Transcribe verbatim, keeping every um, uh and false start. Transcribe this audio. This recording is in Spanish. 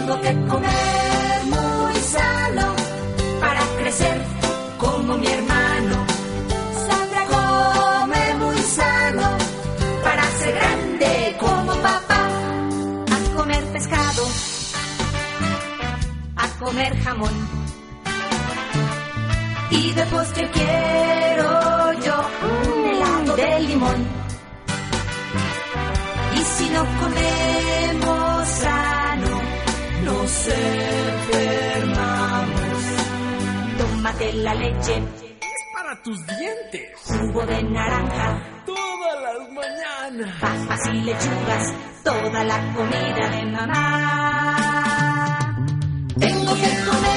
Tengo que comer muy sano para crecer como mi hermano. Sandra come muy sano para ser grande como papá. A comer pescado, a comer jamón. Y de postre quiero yo un helado de limón. Y si no comemos sano, nos enfermamos. Tómate la leche, es para tus dientes. Jugo de naranja, todas las mañanas. Papas y lechugas, toda la comida de mamá. Tengo que comer